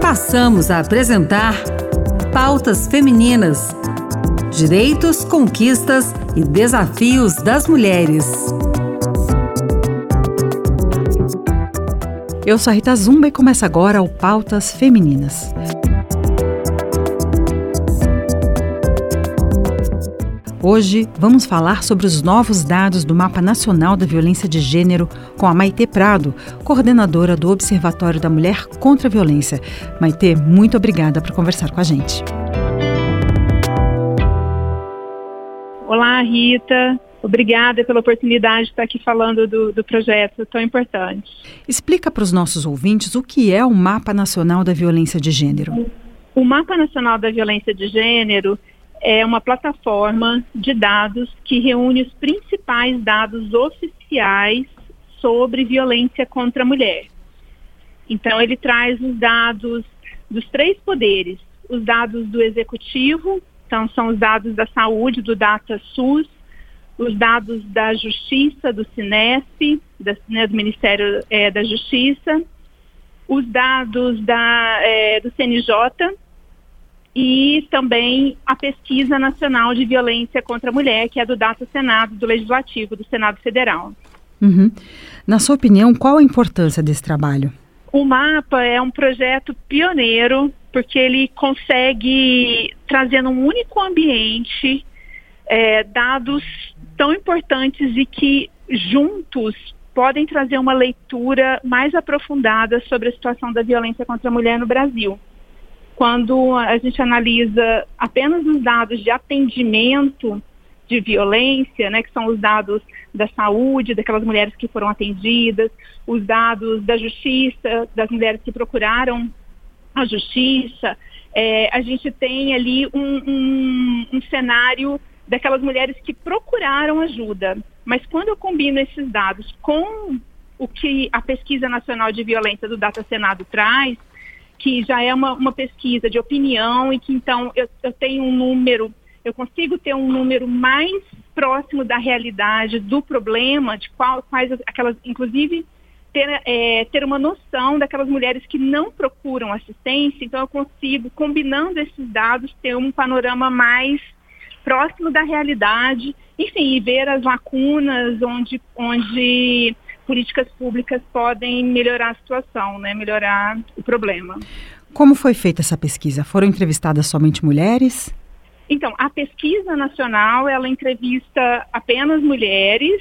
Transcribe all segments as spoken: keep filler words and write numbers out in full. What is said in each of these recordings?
Passamos a apresentar Pautas Femininas: Direitos, Conquistas e Desafios das Mulheres. Eu sou a Rita Zumba e começa agora o Pautas Femininas. Hoje vamos falar sobre os novos dados do Mapa Nacional da Violência de Gênero com a Maitê Prado, coordenadora do Observatório da Mulher contra a Violência. Maitê, muito obrigada por conversar com a gente. Olá, Rita. Obrigada pela oportunidade de estar aqui falando do, do projeto tão importante. Explica para os nossos ouvintes o que é o Mapa Nacional da Violência de Gênero. O Mapa Nacional da Violência de Gênero é uma plataforma de dados que reúne os principais dados oficiais sobre violência contra a mulher. Então, ele traz os dados dos três poderes, os dados do Executivo, então são os dados da saúde, do DataSUS, os dados da Justiça, do Sinesp, da, né, do Ministério é, da Justiça, os dados da, é, do C N J, e também a Pesquisa Nacional de Violência contra a Mulher, que é do Data Senado, do Legislativo, do Senado Federal. Uhum. Na sua opinião, qual a importância desse trabalho? O MAPA é um projeto pioneiro, porque ele consegue trazer num único ambiente é, dados tão importantes e que juntos podem trazer uma leitura mais aprofundada sobre a situação da violência contra a mulher no Brasil. Quando a gente analisa apenas os dados de atendimento de violência, né, que são os dados da saúde, daquelas mulheres que foram atendidas, os dados da justiça, das mulheres que procuraram a justiça, é, a gente tem ali um, um, um cenário daquelas mulheres que procuraram ajuda. Mas quando eu combino esses dados com o que a Pesquisa Nacional de Violência do Data Senado traz, que já é uma, uma pesquisa de opinião e que então eu, eu tenho um número, eu consigo ter um número mais próximo da realidade do problema, de qual, quais aquelas, inclusive ter, é, ter uma noção daquelas mulheres que não procuram assistência, então eu consigo, combinando esses dados, ter um panorama mais próximo da realidade, enfim, e ver as lacunas onde, onde políticas públicas podem melhorar a situação, né? Melhorar o problema. Como foi feita essa pesquisa? Foram entrevistadas somente mulheres? Então, a pesquisa nacional, ela entrevista apenas mulheres.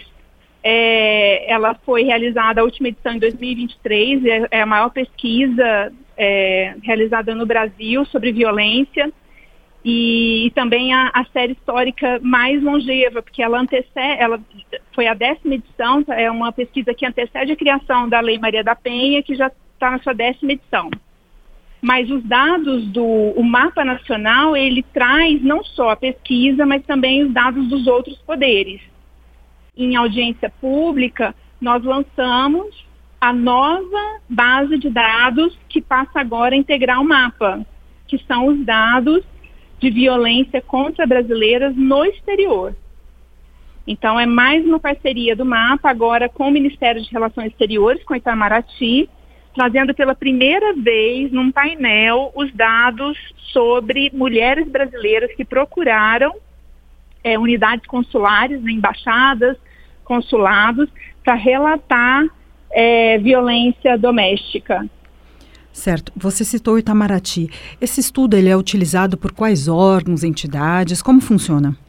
É, ela foi realizada, a última edição em dois mil e vinte e três, é, é a maior pesquisa é, realizada no Brasil sobre violência. E, e também a, a série histórica mais longeva, porque ela antecede, ela foi a décima edição, é uma pesquisa que antecede a criação da Lei Maria da Penha, que já está na sua décima edição. Mas os dados do o Mapa Nacional, ele traz não só a pesquisa, mas também os dados dos outros poderes. Em audiência pública, nós lançamos a nova base de dados que passa agora a integrar o mapa, que são os dados de violência contra brasileiras no exterior. Então, é mais uma parceria do MAPA, agora com o Ministério de Relações Exteriores, com o Itamaraty, trazendo pela primeira vez num painel os dados sobre mulheres brasileiras que procuraram é, unidades consulares, né, embaixadas, consulados, para relatar é, violência doméstica. Certo. Você citou o Itamaraty. Esse estudo ele é utilizado por quais órgãos, entidades? Como funciona?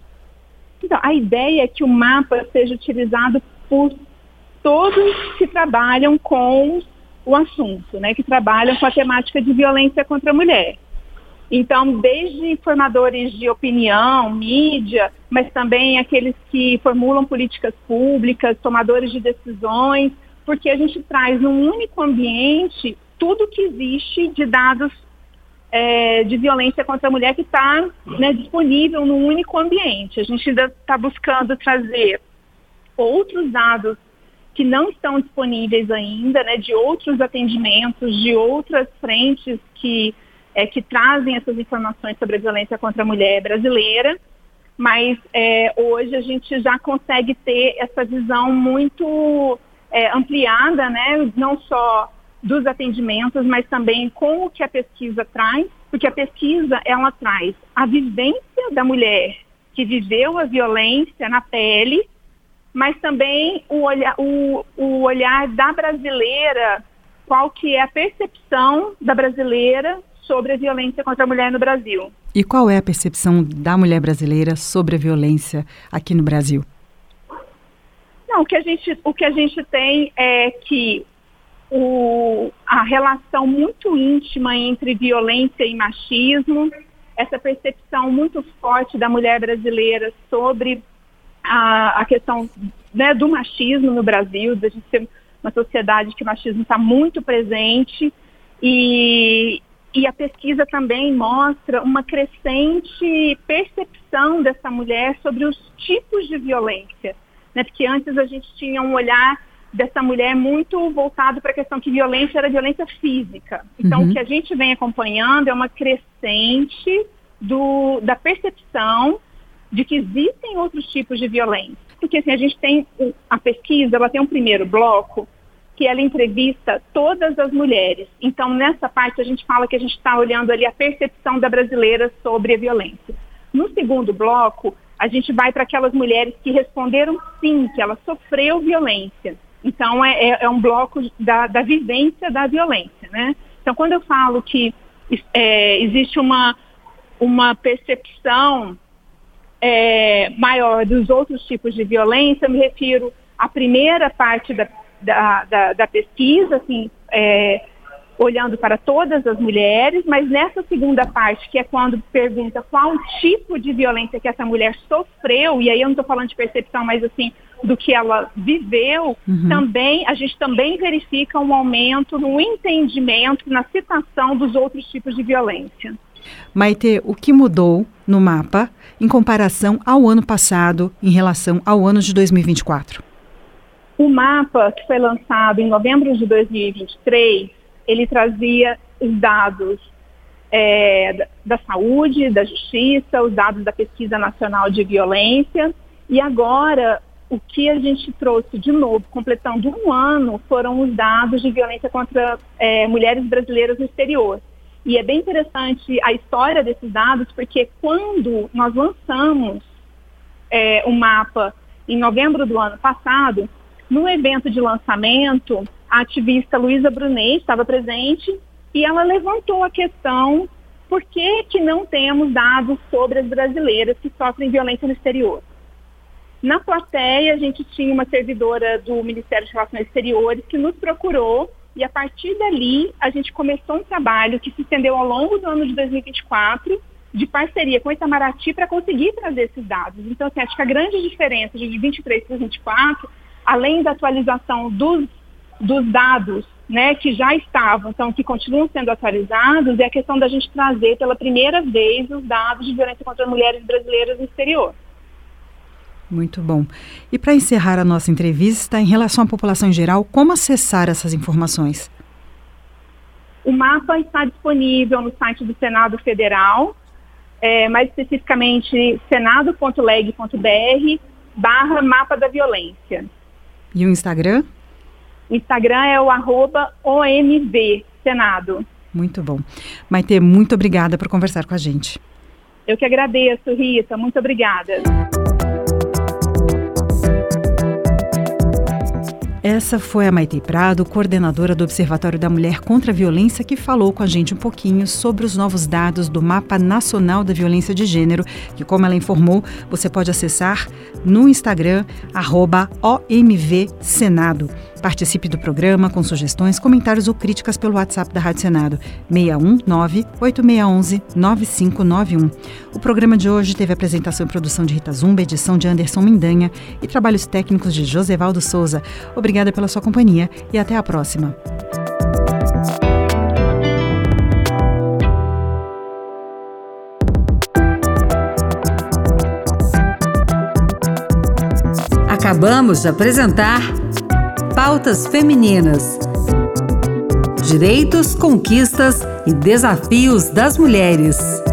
Então, a ideia é que o mapa seja utilizado por todos que trabalham com o assunto, né, que trabalham com a temática de violência contra a mulher. Então, desde formadores de opinião, mídia, mas também aqueles que formulam políticas públicas, tomadores de decisões, porque a gente traz num único ambiente tudo que existe de dados é, de violência contra a mulher que está, né, disponível num único ambiente. A gente ainda está buscando trazer outros dados que não estão disponíveis ainda, né, de outros atendimentos, de outras frentes que, é, que trazem essas informações sobre a violência contra a mulher brasileira, mas é, hoje a gente já consegue ter essa visão muito é, ampliada, né, não só dos atendimentos, mas também com o que a pesquisa traz, porque a pesquisa, ela traz a vivência da mulher que viveu a violência na pele, mas também o olhar, o, o olhar da brasileira, qual que é a percepção da brasileira sobre a violência contra a mulher no Brasil. E qual é a percepção da mulher brasileira sobre a violência aqui no Brasil? Não, o que a gente, o que a gente tem é que o, a relação muito íntima entre violência e machismo, essa percepção muito forte da mulher brasileira sobre a, a questão, né, do machismo no Brasil, da gente ser uma sociedade que o machismo está muito presente, e, e a pesquisa também mostra uma crescente percepção dessa mulher sobre os tipos de violência, né, porque antes a gente tinha um olhar dessa mulher muito voltado para a questão que violência era violência física. Então, uhum. o que a gente vem acompanhando é uma crescente do, da percepção de que existem outros tipos de violência. Porque assim, a gente tem a pesquisa, ela tem um primeiro bloco que ela entrevista todas as mulheres. Então, nessa parte, a gente fala que a gente está olhando ali a percepção da brasileira sobre a violência. No segundo bloco, a gente vai para aquelas mulheres que responderam sim, que ela sofreu violência. Então, é, é, é um bloco da, da vivência da violência, né? Então, quando eu falo que é, existe uma, uma percepção é, maior dos outros tipos de violência, eu me refiro à primeira parte da, da, da, da pesquisa, assim, é, olhando para todas as mulheres, mas nessa segunda parte, que é quando pergunta qual o tipo de violência que essa mulher sofreu, e aí eu não estou falando de percepção, mas assim, do que ela viveu, uhum. também, a gente também verifica um aumento no entendimento, na citação dos outros tipos de violência. Maite, o que mudou no mapa em comparação ao ano passado, em relação ao ano de dois mil e vinte e quatro? O mapa, que foi lançado em novembro de dois mil e vinte e três, ele trazia os dados é, da, da saúde, da justiça, os dados da Pesquisa Nacional de Violência, e agora o que a gente trouxe de novo, completando um ano, foram os dados de violência contra é, mulheres brasileiras no exterior. E é bem interessante a história desses dados, porque quando nós lançamos é, o mapa em novembro do ano passado, no evento de lançamento, a ativista Luísa Brunet estava presente e ela levantou a questão: por que que não temos dados sobre as brasileiras que sofrem violência no exterior? Na plateia, a gente tinha uma servidora do Ministério de Relações Exteriores que nos procurou, e a partir dali a gente começou um trabalho que se estendeu ao longo do ano de dois mil e vinte e quatro, de parceria com o Itamaraty, para conseguir trazer esses dados. Então, assim, acho que a grande diferença de vinte e três para vinte e quatro, além da atualização dos, dos dados, né, que já estavam, então que continuam sendo atualizados, é a questão da gente trazer pela primeira vez os dados de violência contra mulheres brasileiras no exterior. Muito bom. E para encerrar a nossa entrevista, em relação à população em geral, como acessar essas informações? O mapa está disponível no site do Senado Federal, é, mais especificamente senado ponto leg ponto br barra mapa da violência. E o Instagram? O Instagram é o arroba O M V Senado. Muito bom. Maite, muito obrigada por conversar com a gente. Eu que agradeço, Rita. Muito obrigada. Essa foi a Maite Prado, coordenadora do Observatório da Mulher contra a Violência, que falou com a gente um pouquinho sobre os novos dados do Mapa Nacional da Violência de Gênero, que, como ela informou, você pode acessar no Instagram, arroba O M V Senado. Participe do programa com sugestões, comentários ou críticas pelo WhatsApp da Rádio Senado, seis um nove, oito seis um um, nove cinco nove um. O programa de hoje teve apresentação e produção de Rita Zumba, edição de Anderson Mendanha e trabalhos técnicos de Josevaldo Souza. Obrigada pela sua companhia e até a próxima. Acabamos de apresentar Pautas Femininas. Direitos, conquistas e desafios das mulheres.